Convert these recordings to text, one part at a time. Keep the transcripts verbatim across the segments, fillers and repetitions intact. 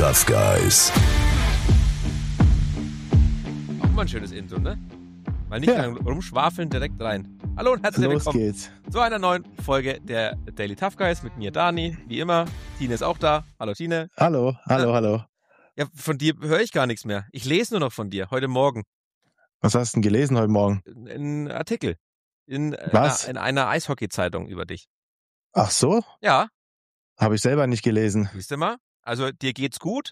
Tough Guys. Auch mal ein schönes Intro, ne? Mal nicht Ja. lang rumschwafeln, direkt rein. Hallo und herzlich Los willkommen geht's. zu einer neuen Folge der Daily Tough Guys mit mir, Dani, wie immer. Tine ist auch da. Hallo, Tine. Hallo, hallo, hallo. Ja, von dir höre ich gar nichts mehr. Ich lese nur noch von dir, heute Morgen. Was hast du denn gelesen heute Morgen? Ein Artikel in, Was? Einer, in einer Eishockey-Zeitung über dich. Ach so? Ja, Habe ich selber nicht gelesen. siehst du mal? Also, dir geht's gut.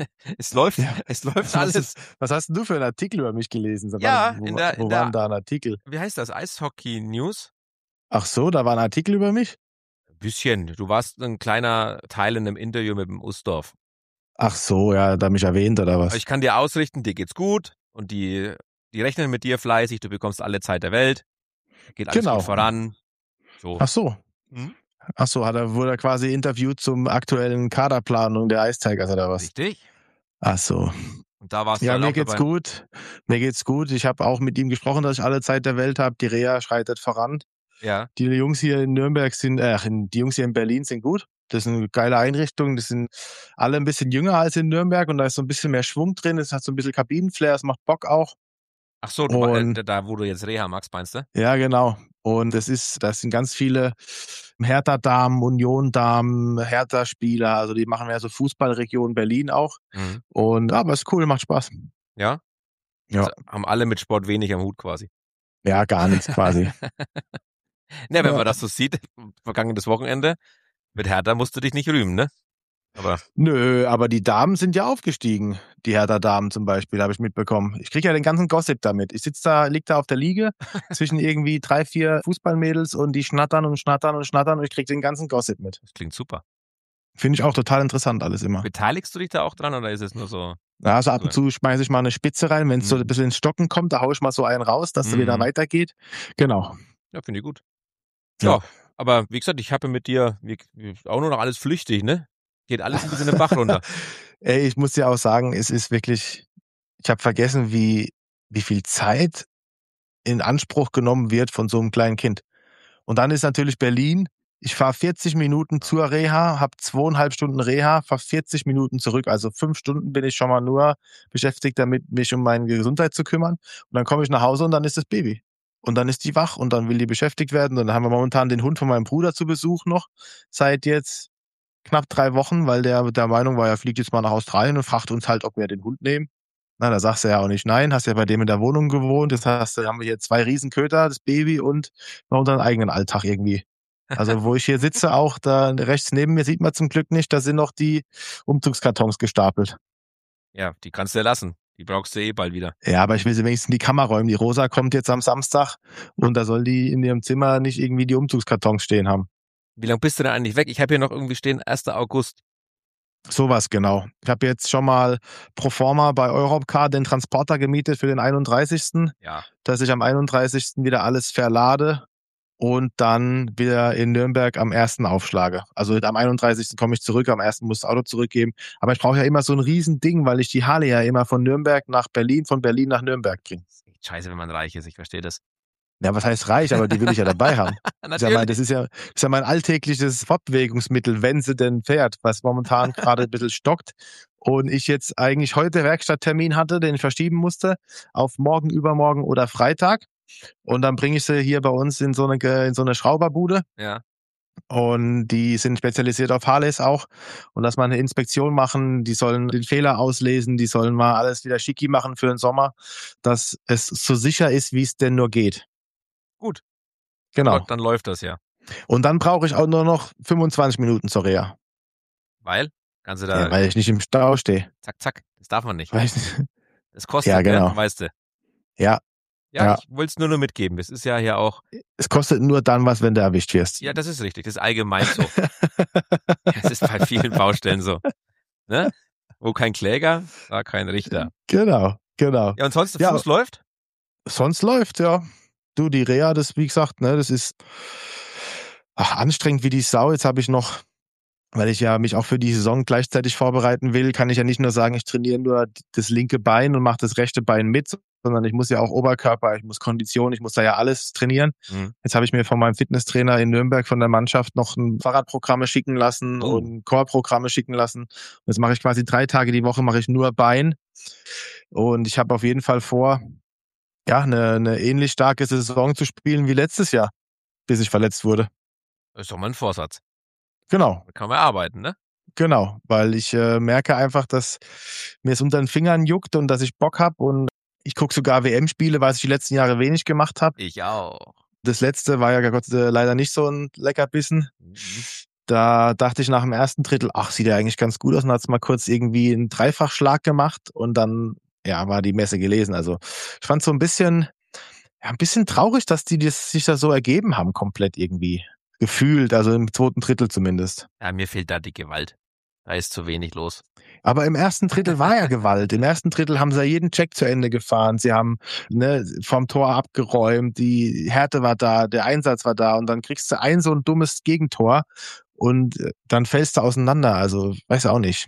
es läuft, Ja. es läuft Was, alles. ist, was hast denn du für einen Artikel über mich gelesen? Sag Ja, mal, wo in der- wo in war der- denn da ein Artikel? Wie heißt das? Eishockey-News? Ach so, da war ein Artikel über mich? Ein bisschen. Du warst ein kleiner Teil in einem Interview mit dem Ustorf. Ach so, ja, da mich erwähnt oder was? Aber ich kann dir ausrichten, dir geht's gut und die, die rechnen mit dir fleißig, du bekommst alle Zeit der Welt, geht alles Genau. gut voran. So. Ach so. Hm? Ach so, hat er, wurde er quasi interviewt zum aktuellen Kaderplanung der Ice Tigers oder was? Richtig. Ach so. Und da warst du Ja, halt mir auch geht's dabei. gut. Mir geht's gut. Ich habe auch mit ihm gesprochen, dass ich alle Zeit der Welt habe. Die Reha schreitet voran. Ja, Die Jungs hier in Nürnberg sind, äh, die Jungs hier in Berlin sind gut. Das ist eine geile Einrichtung. Das sind alle ein bisschen jünger als in Nürnberg und da ist so ein bisschen mehr Schwung drin. Es hat so ein bisschen Kabinenflair, es macht Bock auch. ach so, du, Und- äh, da wo du jetzt Reha magst, meinst du? Ja, genau. Und es ist, das sind ganz viele Hertha-Damen, Union-Damen, Hertha-Spieler. Also die machen mehr so Fußballregion Berlin auch. Mhm. Und aber es ist cool, macht Spaß. Ja? Ja. Also, haben alle mit Sport wenig am Hut quasi. Ja, gar nichts quasi. Ne, wenn Ja. man das so sieht, vergangenes Wochenende, mit Hertha musst du dich nicht rühmen, ne? Aber Nö, aber die Damen sind ja aufgestiegen. Die Hertha-Damen zum Beispiel, habe ich mitbekommen. Ich kriege ja den ganzen Gossip damit. Ich sitze da, lieg da auf der Liege zwischen irgendwie drei, vier Fußballmädels und die schnattern und schnattern und schnattern und ich kriege den ganzen Gossip mit. das klingt super. Finde ich auch total interessant alles immer. Beteiligst du dich da auch dran oder ist es nur so? Ja, also ab und zu schmeiße ich mal eine Spitze rein. Wenn es so Mhm. ein bisschen ins Stocken kommt, da haue ich mal so einen raus, dass es Mhm. wieder weitergeht. Genau. Ja, finde ich gut. Ja. Ja, aber wie gesagt, ich habe mit dir wir, wir, auch nur noch alles flüchtig, ne? Geht alles ein bisschen den Bach runter. Ey, ich muss dir auch sagen, es ist wirklich, ich habe vergessen, wie, wie viel Zeit in Anspruch genommen wird von so einem kleinen Kind. Und dann ist natürlich Berlin. Ich fahre vierzig Minuten zur Reha, habe zweieinhalb Stunden Reha, fahre vierzig Minuten zurück. Also fünf Stunden bin ich schon mal nur beschäftigt, damit mich um meine Gesundheit zu kümmern. Und dann komme ich nach Hause und dann ist das Baby. Und dann ist die wach und dann will die beschäftigt werden. Und dann haben wir momentan den Hund von meinem Bruder zu Besuch noch seit jetzt knapp drei Wochen, weil der der Meinung war, er fliegt jetzt mal nach Australien und fragt uns halt, ob wir den Hund nehmen. Na, da sagst du ja auch nicht nein, hast ja bei dem in der Wohnung gewohnt. Jetzt hast du, haben wir hier zwei Riesenköter, das Baby und noch unseren eigenen Alltag irgendwie. Also wo ich hier sitze, auch da rechts neben mir sieht man zum Glück nicht, da sind noch die Umzugskartons gestapelt. Ja, die kannst du ja lassen. Die brauchst du eh bald wieder. Ja, aber ich will sie wenigstens in die Kammer räumen. Die Rosa kommt jetzt am Samstag und da soll die in ihrem Zimmer nicht irgendwie die Umzugskartons stehen haben. Wie lange bist du denn eigentlich weg? Ich habe hier noch irgendwie stehen, erster August. Sowas, genau. Ich habe jetzt schon mal pro forma bei Europcar den Transporter gemietet für den einunddreißigsten Ja. dass ich am einunddreißigsten wieder alles verlade und dann wieder in Nürnberg am ersten aufschlage. Also am einunddreißigsten komme ich zurück, am ersten muss das Auto zurückgeben. Aber ich brauche ja immer so ein Riesending, weil ich die Harley ja immer von Nürnberg nach Berlin, von Berlin nach Nürnberg bringe. Scheiße, wenn man reich ist, ich verstehe das. Ja, was heißt reich, aber die will ich ja dabei haben. Ich sag mal, das ist ja, das ist ja mein alltägliches Fortbewegungsmittel, wenn sie denn fährt, was momentan gerade ein bisschen stockt. Und ich jetzt eigentlich heute Werkstatttermin hatte, den ich verschieben musste, auf morgen, übermorgen oder Freitag. Und dann bringe ich sie hier bei uns in so eine, in so eine Schrauberbude. Ja. Und die sind spezialisiert auf Harleys auch. Und dass wir eine Inspektion machen, die sollen den Fehler auslesen, die sollen mal alles wieder schicki machen für den Sommer, dass es so sicher ist, wie es denn nur geht. Gut. Genau. Dann läuft das ja. Und dann brauche ich auch nur noch fünfundzwanzig Minuten zur Reha. Weil? Kannst du da Ja, weil ich nicht im Stau stehe. zack, zack. Das darf man nicht. Weil ich- Das kostet, Ja, genau. ne? Weißt du. Ja, Ja, Ja. ich wollte es nur noch mitgeben. Es ist ja hier auch, es kostet nur dann was, wenn du erwischt wirst. ja, das ist richtig. Das ist allgemein so. Das ist bei vielen Baustellen so. Ne? Wo kein Kläger, da kein Richter. Genau, genau. Ja, und sonst, der Ja. Fuß läuft? Sonst läuft, ja. Du, die Reha, das, wie gesagt, ne, das ist ach, anstrengend wie die Sau. Jetzt habe ich noch weil ich ja mich auch für die Saison gleichzeitig vorbereiten will, kann ich ja nicht nur sagen, ich trainiere nur das linke Bein und mache das rechte Bein mit, sondern ich muss ja auch Oberkörper, ich muss Kondition, ich muss da ja alles trainieren. Mhm. Jetzt habe ich mir von meinem Fitnesstrainer in Nürnberg von der Mannschaft noch ein Fahrradprogramme schicken lassen Oh. und Core-Programme schicken lassen. Und jetzt mache ich quasi drei Tage die Woche mache ich nur Bein. Und ich habe auf jeden Fall vor, ja, eine, eine ähnlich starke Saison zu spielen wie letztes Jahr, bis ich verletzt wurde. Das ist doch mal ein Vorsatz. Genau. Da kann man arbeiten, ne? Genau, weil ich äh, merke einfach, dass mir es unter den Fingern juckt und dass ich Bock habe und ich gucke sogar W M-Spiele, was ich die letzten Jahre wenig gemacht habe. Ich auch. Das letzte war ja Gott sei Dank leider nicht so ein Leckerbissen. Mhm. Da dachte ich nach dem ersten Drittel, ach, sieht ja eigentlich ganz gut aus und hat's mal kurz irgendwie einen Dreifachschlag gemacht und dann, ja, war die Messe gelesen. Also ich fand so ein bisschen, ja, ein bisschen traurig, dass die das sich da so ergeben haben, komplett irgendwie. Gefühlt, also im zweiten Drittel zumindest. Ja, mir fehlt da die Gewalt. Da ist zu wenig los. Aber im ersten Drittel war ja Gewalt. Im ersten Drittel haben sie ja jeden Check zu Ende gefahren. Sie haben ne, vom Tor abgeräumt, die Härte war da, der Einsatz war da und dann kriegst du ein so ein dummes Gegentor und dann fällst du auseinander. Also, weiß auch nicht.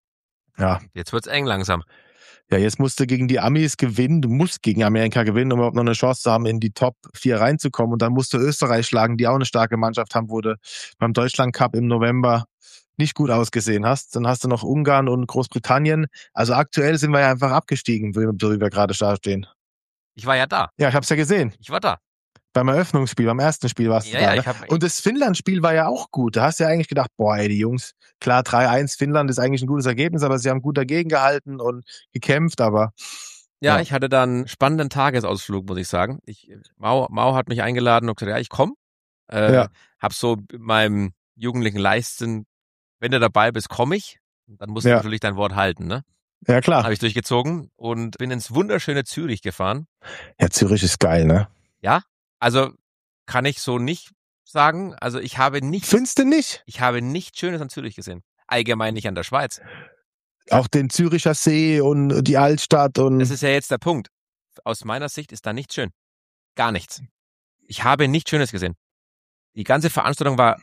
Ja. Jetzt wird's eng langsam. Ja, jetzt musst du gegen die Amis gewinnen. Du musst gegen Amerika gewinnen, um überhaupt noch eine Chance zu haben, in die Top vier reinzukommen. Und dann musst du Österreich schlagen, die auch eine starke Mannschaft haben, wo du beim Deutschland Cup im November nicht gut ausgesehen hast. Dann hast du noch Ungarn und Großbritannien. Also aktuell sind wir ja einfach abgestiegen, so wie wir gerade da stehen. Ich war ja da. Ja, ich hab's ja gesehen. Ich war da. Beim Eröffnungsspiel, beim ersten Spiel warst Ja, du da. ja, Ne? ich hab- Und das Finnland-Spiel war ja auch gut. Da hast du ja eigentlich gedacht, boah, ey, die Jungs, klar, drei eins Finnland ist eigentlich ein gutes Ergebnis, aber sie haben gut dagegen gehalten und gekämpft, aber Ja, Ja. ich hatte dann einen spannenden Tagesausflug, muss ich sagen. Ich, Mau, Mau hat mich eingeladen und gesagt, ja, ich komme. Äh, Ja. Hab so in meinem jugendlichen Leisten, wenn du dabei bist, komme ich. Und dann musst du Ja. natürlich dein Wort halten, ne? ja klar. Habe ich durchgezogen und bin ins wunderschöne Zürich gefahren. Ja, Zürich ist geil, ne? Ja, also kann ich so nicht sagen. Also ich habe nichts, Findest du nicht? ich habe nichts Schönes an Zürich gesehen. Allgemein nicht an der Schweiz. Auch den Züricher See und die Altstadt und Das ist ja jetzt der Punkt. Aus meiner Sicht ist da nichts schön. Gar nichts. Ich habe nichts Schönes gesehen. Die ganze Veranstaltung war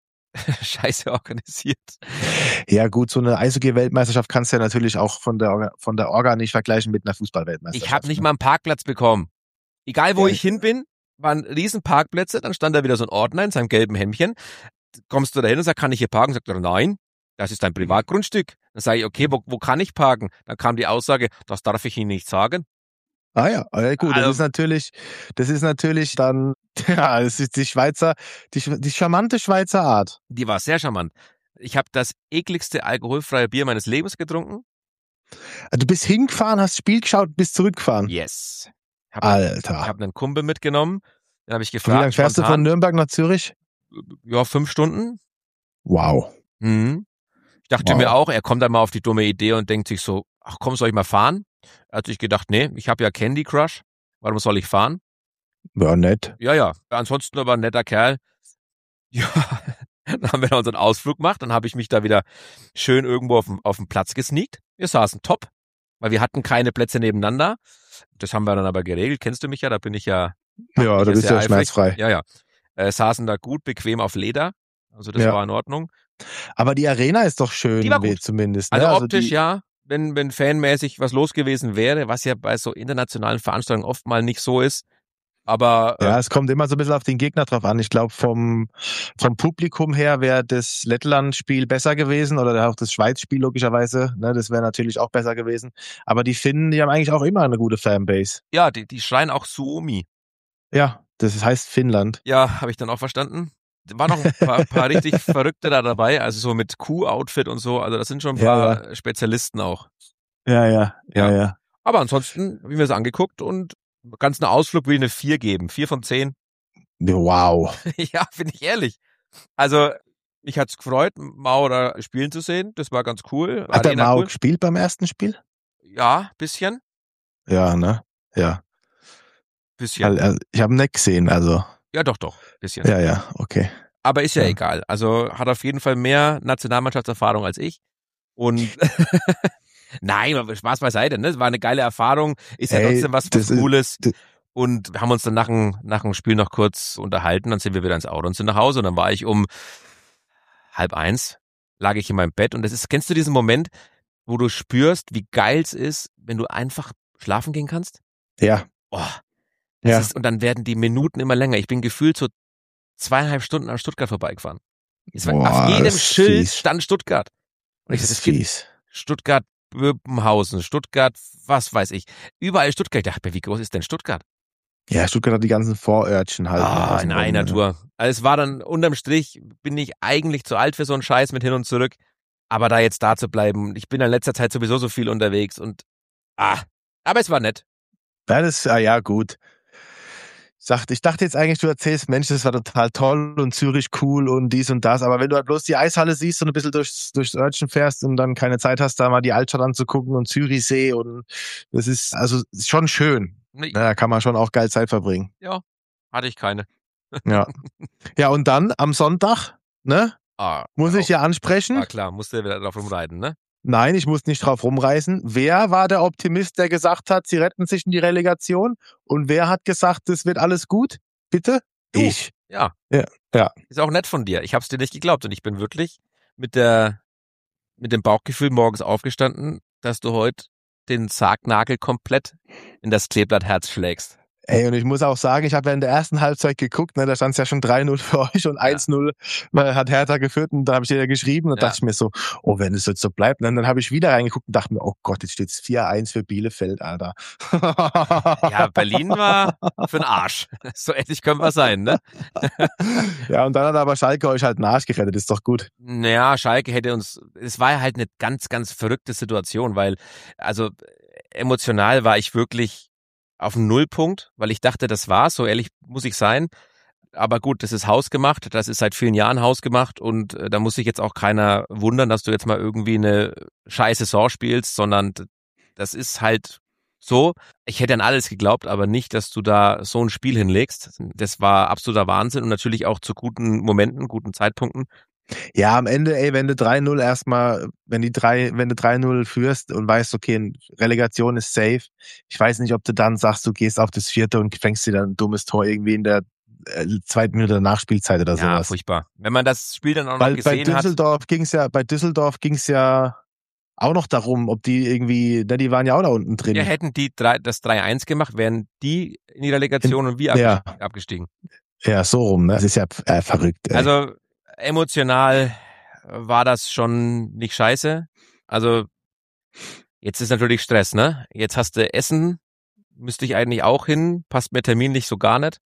scheiße organisiert. ja gut, so eine Eishockey-Weltmeisterschaft kannst du ja natürlich auch von der Orga, von der Orga nicht vergleichen mit einer Fußball-Weltmeisterschaft. Ich habe nicht ne? mal einen Parkplatz bekommen. Egal wo Ja, ich hin bin, waren riesen Parkplätze, dann stand da wieder so ein Ordner in seinem gelben Hemdchen. Kommst du da hin und sagst, kann ich hier parken? Sagt er, nein, das ist dein Privatgrundstück. Dann sage ich, okay, wo, wo kann ich parken? Dann kam die Aussage, das darf ich Ihnen nicht sagen. Ah ja, ja gut, das Also- ist natürlich, das ist natürlich dann, ja, es ist die Schweizer, die, die charmante Schweizer Art. Die war sehr charmant. Ich habe das ekligste alkoholfreie Bier meines Lebens getrunken. Du bist hingefahren, hast Spiel geschaut, bist zurückgefahren. Yes. Hab, Alter. Ich habe einen Kumpel mitgenommen. Dann habe ich Wie gefragt, lange fährst du von spontan, Nürnberg nach Zürich? ja, fünf Stunden. Wow. Mhm. Ich dachte Wow. mir auch, er kommt dann mal auf die dumme Idee und denkt sich so, ach komm, soll ich mal fahren? Da hatte ich gedacht, nee, ich habe ja Candy Crush. Warum soll ich fahren? Ja, nett. Ja, ja. Ansonsten aber ein netter Kerl. Ja, dann haben wir da unseren Ausflug gemacht. Dann habe ich mich da wieder schön irgendwo auf dem, auf dem Platz gesneakt. Wir saßen top, weil wir hatten keine Plätze nebeneinander. Das haben wir dann aber geregelt. Kennst du mich ja? Da bin ich ja. Ja, bin du ich bist sehr ja eifrig. schmerzfrei. Ja, ja. Äh, saßen da gut, bequem auf Leder. Also das Ja. war in Ordnung. Aber die Arena ist doch schön, Die war gut. weh, zumindest. Ne? Also optisch die, ja, wenn, wenn fanmäßig was los gewesen wäre, was ja bei so internationalen Veranstaltungen oft mal nicht so ist. Aber äh, Ja, es kommt immer so ein bisschen auf den Gegner drauf an. Ich glaube, vom, vom Publikum her wäre das Lettland-Spiel besser gewesen oder auch das Schweiz-Spiel logischerweise. Ne, das wäre natürlich auch besser gewesen. Aber die Finnen, die haben eigentlich auch immer eine gute Fanbase. ja, die, die schreien auch Suomi. Ja, das heißt Finnland. Ja, habe ich dann auch verstanden. War noch ein paar, paar richtig Verrückte da dabei, also so mit Kuh-Outfit und so. Also das sind schon ein Ja, paar Spezialisten auch. Ja, ja, ja, Ja. ja. Aber ansonsten habe ich mir das angeguckt und ganz einen Ausflug will ich eine vier geben. vier von zehn. Wow. Ja, finde ich ehrlich. Also mich hat's gefreut, Mau da spielen zu sehen. Das war ganz cool. Hat der Arena Mao cool. gespielt beim ersten Spiel? Ja, bisschen. Ja, ne? Ja. Bisschen. Weil, also, ich habe ihn nicht gesehen, also. Ja, doch, doch. Bisschen. Ja, ja, okay. Aber ist ja, Ja. egal. Also hat auf jeden Fall mehr Nationalmannschaftserfahrung als ich. Und nein, aber Spaß beiseite, ne? Es war eine geile Erfahrung. Ist ja Ey, trotzdem was, das was ist- Cooles. das- Und wir haben uns dann nach dem, nach dem Spiel noch kurz unterhalten. Dann sind wir wieder ins Auto und sind nach Hause. Und dann war ich um halb eins lag ich in meinem Bett und das ist, kennst du diesen Moment, wo du spürst, wie geil es ist, wenn du einfach schlafen gehen kannst? Ja. Oh, das Ja. ist, und dann werden die Minuten immer länger. Ich bin gefühlt so zweieinhalb Stunden an Stuttgart vorbeigefahren. Es war, Boah, auf jedem das ist Schild fies. stand Stuttgart. Und ich Das so, ist das gibt fies. Stuttgart, Böbenhausen, Stuttgart, was weiß ich. Überall Stuttgart. Ich dachte mir, wie groß ist denn Stuttgart? Ja, Stuttgart hat die ganzen Vorörtchen halt. noch Ah, in außenrum, einer ne? Tour. Also es war dann unterm Strich, bin ich eigentlich zu alt für so einen Scheiß mit hin und zurück. Aber da jetzt da zu bleiben, ich bin in letzter Zeit sowieso so viel unterwegs und ah, aber es war nett. Ja, das, ah, ja, gut. Sagt, ich dachte jetzt eigentlich, du erzählst, Mensch, das war total toll und Zürich cool und dies und das. Aber wenn du halt bloß die Eishalle siehst und ein bisschen durchs, durchs Örtchen fährst und dann keine Zeit hast, da mal die Altstadt anzugucken und Zürichsee und das ist, also, ist schon schön. Nee, Da kann man schon auch geil Zeit verbringen. ja, hatte ich keine. Ja. Ja, und dann am Sonntag, ne? Ah, Muss hör ich auf. ja ansprechen. War klar, musste wieder drauf rumreiten, ne? Nein, ich muss nicht drauf rumreißen. Wer war der Optimist, der gesagt hat, sie retten sich in die Relegation? Und wer hat gesagt, es wird alles gut? Bitte? Du. Ich. Ja. Ja, ja. Ist auch nett von dir. Ich hab's dir nicht geglaubt und ich bin wirklich mit der, mit dem Bauchgefühl morgens aufgestanden, dass du heute den Sargnagel komplett in das Kleeblattherz schlägst. Ey, und ich muss auch sagen, ich habe ja in der ersten Halbzeit geguckt, ne, da stand es ja schon drei null für euch und eins null weil hat Hertha geführt und da habe ich dir ja geschrieben und Ja. dachte ich mir so, oh, wenn es jetzt so bleibt, ne, dann habe ich wieder reingeguckt und dachte mir, oh Gott, jetzt steht's vier eins für Bielefeld, Alter. Ja, Berlin war für den Arsch. So ehrlich können wir sein, ne? Ja, und dann hat aber Schalke euch halt einen Arsch gerettet, ist doch gut. Naja, Schalke hätte uns, es war halt eine ganz, ganz verrückte Situation, weil, also emotional war ich wirklich auf dem Nullpunkt, weil ich dachte, das war's, so ehrlich muss ich sein. Aber gut, das ist hausgemacht, das ist seit vielen Jahren hausgemacht und äh, da muss sich jetzt auch keiner wundern, dass du jetzt mal irgendwie eine scheiß Saison spielst, sondern das ist halt so. Ich hätte an alles geglaubt, aber nicht, dass du da so ein Spiel hinlegst. Das war absoluter Wahnsinn und natürlich auch zu guten Momenten, guten Zeitpunkten. Ja, am Ende, ey, wenn du drei null erstmal, wenn die drei, wenn du drei null führst und weißt, okay, Relegation ist safe, ich weiß nicht, ob du dann sagst, du gehst auf das vierte und fängst dir dann ein dummes Tor irgendwie in der äh, zweiten Minute der Nachspielzeit oder Ja, sowas. furchtbar. Wenn man das Spiel dann auch noch Weil bei gesehen hat. Düsseldorf ging's ja, bei Düsseldorf ging's ja auch noch darum, ob die irgendwie, ne, die waren ja auch da unten drin. Ja, hätten die drei, das drei eins gemacht, wären die in die Relegation und wir Ja. abgestiegen. Ja, so rum, ne? Das ist ja äh, verrückt. Ey. Also emotional war das schon nicht scheiße. Also jetzt ist natürlich Stress, ne? Jetzt hast du Essen, müsste ich eigentlich auch hin, passt mir terminlich so gar nicht.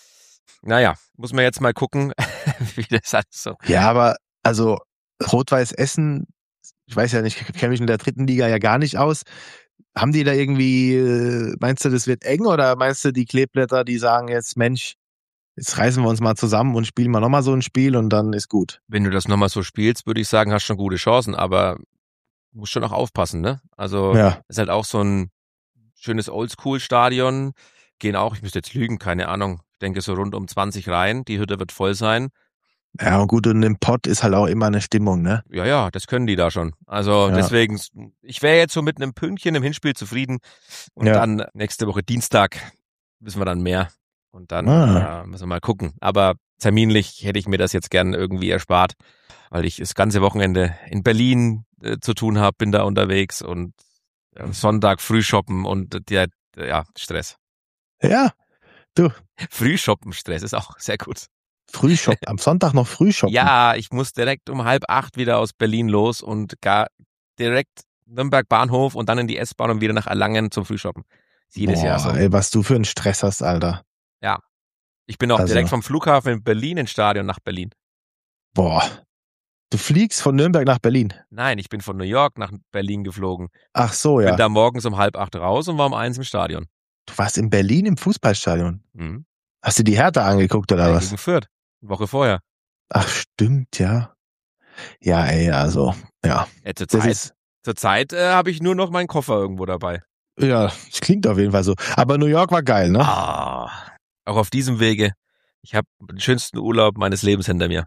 Naja, muss man jetzt mal gucken, wie das alles so. Ja, aber also Rot-Weiß Essen, ich weiß ja nicht, ich kenne mich in der dritten Liga ja gar nicht aus. Haben die da irgendwie, äh, meinst du, das wird eng oder meinst du, die Kleeblätter, die sagen jetzt, Mensch, jetzt reißen wir uns mal zusammen und spielen mal nochmal so ein Spiel und dann ist gut. Wenn du das nochmal so spielst, würde ich sagen, hast schon gute Chancen, aber musst schon auch aufpassen, ne? Also Ja. ist halt auch so ein schönes Oldschool-Stadion. Gehen auch, ich müsste jetzt lügen, keine Ahnung, ich denke so rund um zwanzig rein. Die Hütte wird voll sein. Ja, und gut, und im Pott ist halt auch immer eine Stimmung, ne? Ja, ja, das können die da schon. Also Ja. deswegen, ich wäre jetzt so mit einem Pünktchen im Hinspiel zufrieden. Und Ja. dann nächste Woche Dienstag wissen wir dann mehr. Und dann Ah. äh, müssen wir mal gucken. Aber terminlich hätte ich mir das jetzt gern irgendwie erspart, weil ich das ganze Wochenende in Berlin äh, zu tun habe, bin da unterwegs und äh, Sonntag früh shoppen und äh, der, ja, Stress. Ja, Frühshoppen, Stress ist auch sehr gut. Frühshop, am Sonntag noch Frühshoppen. Ja, ich muss direkt um halb acht wieder aus Berlin los und gar direkt Nürnberg Bahnhof und dann in die S-Bahn und wieder nach Erlangen zum Frühshoppen. Ist jedes Boah, Jahr so. ey, was du für einen Stress hast, Alter. Ich bin auch also- direkt vom Flughafen in Berlin ins Stadion nach Berlin. Boah. Du fliegst von Nürnberg nach Berlin. Nein, ich bin von New York nach Berlin geflogen. Ach so, Bin ja. da morgens um halb acht raus und war um eins im Stadion. Du warst in Berlin im Fußballstadion. Mhm. Hast du die Hertha angeguckt oder Ja, was? gegen Fürth. Eine Woche vorher. Ach, stimmt, ja. Ja, ey, also, ja. Äh, zur Das Zeit, ist, zur Zeit äh, habe ich nur noch meinen Koffer irgendwo dabei. ja, das klingt auf jeden Fall so. Aber New York war geil, ne? Ah, auch auf diesem Wege. Ich habe den schönsten Urlaub meines Lebens hinter mir.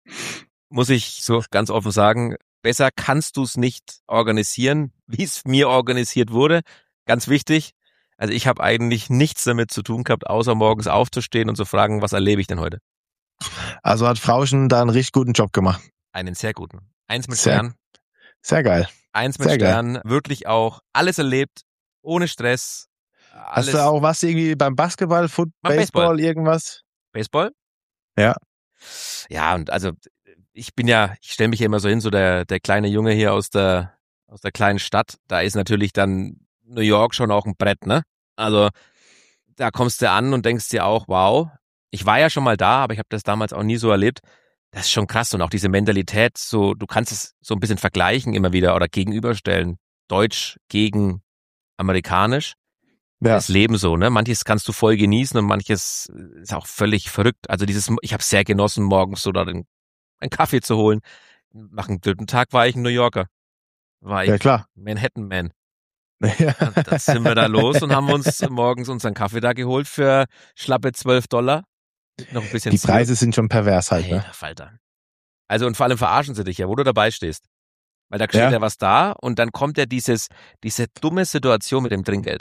Muss ich so ganz offen sagen, besser kannst du es nicht organisieren, wie es mir organisiert wurde. Ganz wichtig. Also ich habe eigentlich nichts damit zu tun gehabt, außer morgens aufzustehen und zu fragen, was erlebe ich denn heute? Also hat Frauchen da einen richtig guten Job gemacht. Einen sehr guten. Eins mit Sehr, Stern. sehr geil. Eins mit Sehr geil. Stern. Wirklich auch alles erlebt. Ohne Stress. Hast Alles. du auch was irgendwie beim Basketball, Foot, Beim Baseball, Baseball. irgendwas? Baseball? Ja. Ja, und also ich bin ja, ich stelle mich ja immer so hin, so der, der kleine Junge hier aus der, aus der kleinen Stadt. Da ist natürlich dann New York schon auch ein Brett, ne? Also da kommst du an und denkst dir auch, wow, ich war ja schon mal da, aber ich habe das damals auch nie so erlebt. Das ist schon krass und auch diese Mentalität, so du kannst es so ein bisschen vergleichen immer wieder oder gegenüberstellen. Deutsch gegen amerikanisch. Ja. Das Leben so, ne? Manches kannst du voll genießen und manches ist auch völlig verrückt. Also dieses, ich habe sehr genossen, morgens so da den, einen Kaffee zu holen. Nach dem dritten Tag war ich ein New Yorker. War ich Ja, klar. Manhattan-Man. Ja. Und dann sind wir da los und haben uns morgens unseren Kaffee da geholt für schlappe zwölf Dollar. Mit noch ein bisschen Die Syrup. Preise sind schon pervers halt, ne? Alter Falter. Also und vor allem verarschen sie dich ja, wo du dabei stehst. Weil da steht Ja. ja was da und dann kommt ja dieses, diese dumme Situation mit dem Trinkgeld.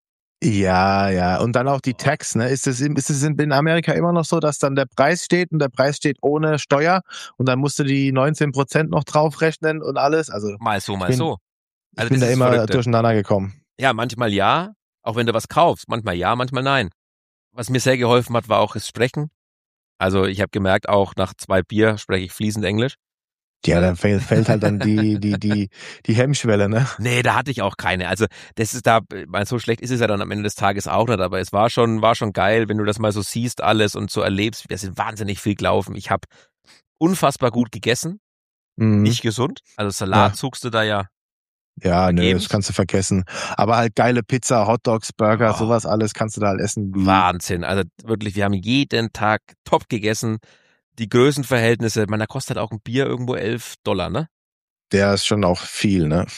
Ja, ja. Und dann auch die Tax, ne? Ist es, ist es in Amerika immer noch so, dass dann der Preis steht und der Preis steht ohne Steuer und dann musst du die neunzehn Prozent noch draufrechnen und alles? Also Mal so, mal bin- so. ich Also bin das da ist immer Verrückte. durcheinander gekommen. Ja, manchmal ja, auch wenn du was kaufst. Manchmal ja, manchmal nein. Was mir sehr geholfen hat, war auch das Sprechen. Also ich habe gemerkt, auch nach zwei Bier spreche ich fließend Englisch. Ja, dann fällt, fällt halt dann die, die, die, die Hemmschwelle, ne? Nee, da hatte ich auch keine. Also das ist da, weil so schlecht ist es ja dann am Ende des Tages auch nicht, aber es war schon, war schon geil, wenn du das mal so siehst alles und so erlebst. Wir sind wahnsinnig viel gelaufen. Ich habe unfassbar gut gegessen, Mhm. nicht gesund. Also Salat Ja. suchst du da ja. Ja, nö, vergebens. das kannst du vergessen. Aber halt geile Pizza, Hotdogs, Burger, Oh. sowas alles kannst du da halt essen. Wie, Wahnsinn. Also wirklich, wir haben jeden Tag top gegessen. Die Größenverhältnisse, ich meine, da kostet auch ein Bier irgendwo elf Dollar, ne? der ist schon auch viel, ne?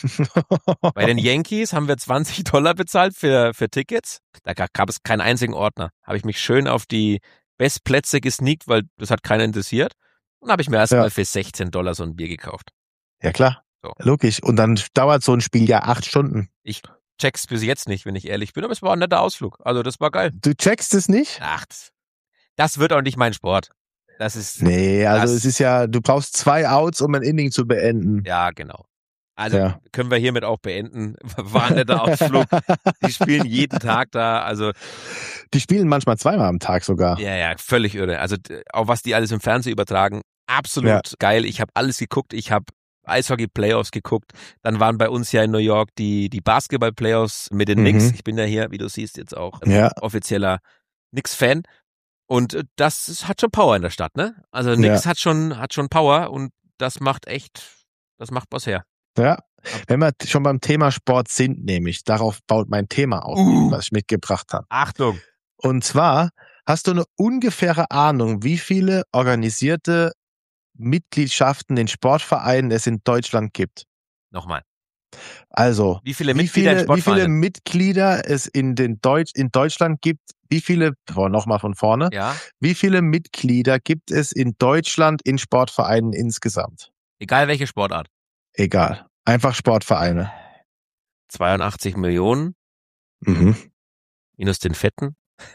Bei den Yankees haben wir zwanzig Dollar bezahlt für, für Tickets. Da gab, gab es keinen einzigen Ordner. Habe ich mich schön auf die Bestplätze gesneakt, weil das hat keiner interessiert. Und habe ich mir erstmal Ja. für sechzehn Dollar so ein Bier gekauft. Ja, klar. So. Logisch. Und dann dauert so ein Spiel ja acht Stunden. Ich check's bis jetzt nicht, wenn ich ehrlich bin, aber es war ein netter Ausflug. Also das war geil. Du checkst es nicht? Ach, das- das wird auch nicht mein Sport. Das ist, Nee, also das, es ist ja, du brauchst zwei Outs, um ein Inning zu beenden. ja, genau. Also Ja. können wir hiermit auch beenden. War ein netter Ausflug. Die spielen jeden Tag da, also Die spielen manchmal zweimal am Tag sogar. ja, ja, völlig irre. Also d- auch was die alles im Fernsehen übertragen, absolut Ja. geil. Ich habe alles geguckt. Ich habe Eishockey-Playoffs geguckt. Dann waren bei uns ja in New York die, die Basketball-Playoffs mit den Mhm. Knicks. Ich bin ja hier, wie du siehst, jetzt auch ein Ja. offizieller Knicks-Fan. Und äh, das ist, hat schon Power in der Stadt, ne? Also Knicks hat schon, hat schon Power und das macht echt, das macht was her. Ja. Wenn wir schon beim Thema Sport sind, nämlich, darauf baut mein Thema auf, Uh. was ich mitgebracht habe. Achtung! Und zwar, hast du eine ungefähre Ahnung, wie viele organisierte Mitgliedschaften in Sportvereinen es in Deutschland gibt? Nochmal. Also, Wie viele wie Mitglieder in viele, wie viele Sportvereinen? Mitglieder es in, den Deutsch, in Deutschland gibt, wie viele, oh, nochmal von vorne, Ja, wie viele Mitglieder gibt es in Deutschland in Sportvereinen insgesamt? egal welche Sportart. Egal. Einfach Sportvereine. zweiundachtzig Millionen Mhm. minus den Fetten.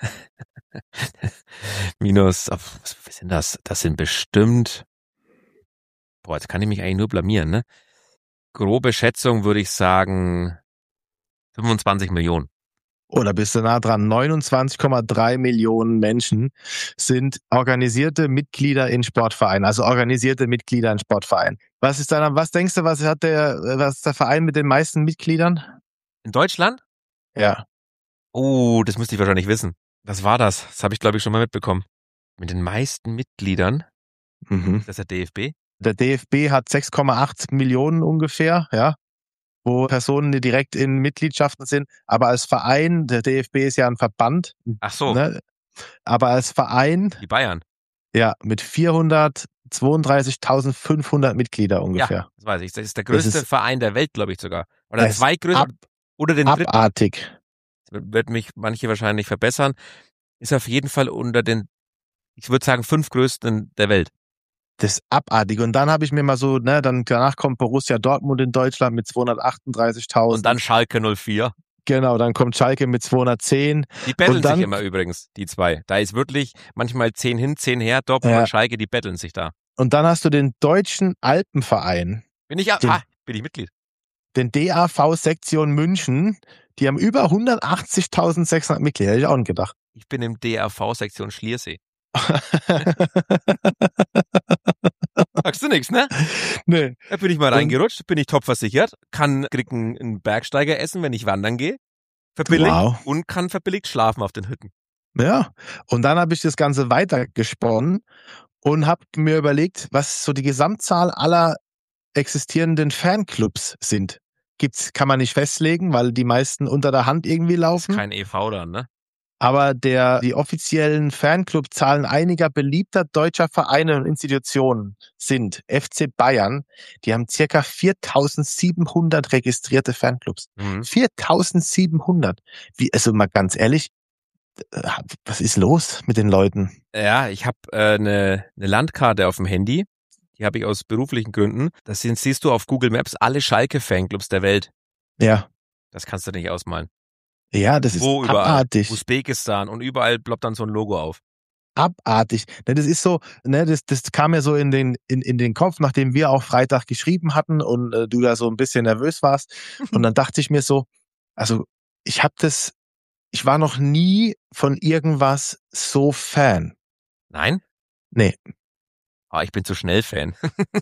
minus, auf, was sind das? Das sind bestimmt, boah, jetzt kann ich mich eigentlich nur blamieren, ne? Grobe Schätzung würde ich sagen fünfundzwanzig Millionen. Oder bist du nah dran? neunundzwanzig Komma drei Millionen Menschen sind organisierte Mitglieder in Sportvereinen, also organisierte Mitglieder in Sportvereinen. Was ist dann, was denkst du, was hat der, was ist der Verein mit den meisten Mitgliedern? In Deutschland? Ja. Oh, das müsste ich wahrscheinlich wissen. Was war das? Das habe ich, glaube ich, schon mal mitbekommen. Mit den meisten Mitgliedern, Mhm. das ist der D F B. Der D F B hat sechs Komma acht Millionen ungefähr, ja, wo Personen die direkt in Mitgliedschaften sind. Aber als Verein, der D F B ist ja ein Verband, Ach so, ne? Aber als Verein, die Bayern. ja, mit vierhundertzweiunddreißigtausendfünfhundert Mitglieder ungefähr. Ja, das weiß ich. Das ist der größte ist- Verein der Welt, glaube ich sogar. Oder Es ist zweitgrößte. ab- Oder den dritten. Abartig. Das wird mich manche wahrscheinlich verbessern. Ist auf jeden Fall unter den, ich würde sagen, fünf größten der Welt. Das ist abartig. Und dann habe ich mir mal so, ne, dann danach kommt Borussia Dortmund in Deutschland mit zweihundertachtunddreißigtausend. Und dann Schalke null vier. Genau, dann kommt Schalke mit zweihundertzehn. Die betteln Und dann, sich immer übrigens, die zwei. Da ist wirklich manchmal zehn hin, zehn her, Dortmund Ja. und Schalke, die betteln sich da. und dann hast du den Deutschen Alpenverein, Bin ich, Den- ah, bin ich Mitglied. den D A V-Sektion München, die haben über hundertachtzigtausendsechshundert Mitglieder. Hätte ich auch nicht gedacht. Ich bin im D R V-Sektion Schliersee. Sagst du nichts, ne? nee. Da bin ich mal Und- reingerutscht, bin ich top versichert, kann, krieg einen, einen Bergsteiger essen, wenn ich wandern gehe. Verbilligt Wow. und kann verbilligt schlafen auf den Hütten. Ja, und dann habe ich das Ganze weitergesponnen und habe mir überlegt, was so die Gesamtzahl aller existierenden Fanclubs sind. Gibt's, kann man nicht festlegen, weil die meisten unter der Hand irgendwie Ist laufen. kein E V dann, ne? Aber der, die offiziellen Fanclub-Zahlen einiger beliebter deutscher Vereine und Institutionen sind F C Bayern, die haben circa viertausendsiebenhundert registrierte Fanclubs. Mhm. viertausendsiebenhundert. Wie, also mal ganz ehrlich, äh, was ist los mit den Leuten? Ja, ich habe äh, eine ne Landkarte auf dem Handy. Die habe ich aus beruflichen Gründen. Das sind, siehst du auf Google Maps alle Schalke-Fanclubs der Welt. Ja. Das kannst du nicht ausmalen. Ja, das ist Wo überall? abartig. Usbekistan und überall ploppt dann so ein Logo auf. Abartig. Ne, das ist so, ne, das, das kam mir so in den, in, in den Kopf, nachdem wir auch Freitag geschrieben hatten und äh, du da so ein bisschen nervös warst. Und dann dachte ich mir so, also ich habe das, ich war noch nie von irgendwas so Fan. Nein? Nee. Ah, ich bin zu schnell Fan.